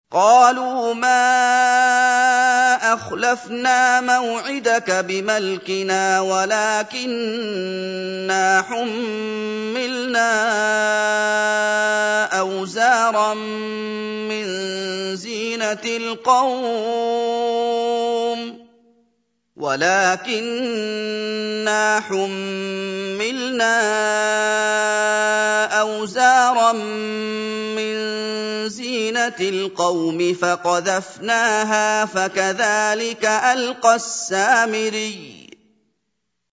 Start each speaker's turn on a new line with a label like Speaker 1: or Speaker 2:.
Speaker 1: قَالُوا مَا أَخْلَفْنَا مَوْعِدَكَ بِمَلْكِنَا وَلَٰكِنَّا حُمِّلْنَا أَوْزَارًا مِّن زِينَةِ الْقَوْمِ فَقَذَفْنَاهَا فَكَذَٰلِكَ أَلْقَى السَّامِرِيُّ